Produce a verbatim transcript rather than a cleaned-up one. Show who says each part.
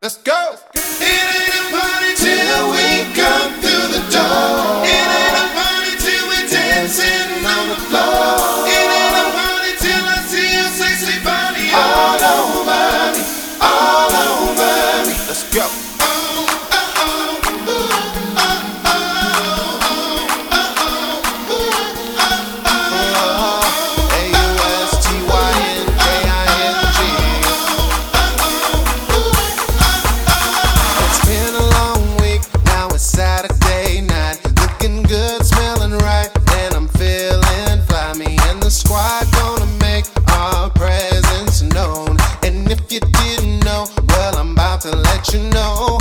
Speaker 1: Let's go. It ain't a party till we come through the door. It ain't a party till we're dancing on the floor. It ain't a party till I see your sexy body all over me, all over me. Let's go.
Speaker 2: Squad gonna make our presence known. And if you didn't know, well, I'm about to let you know.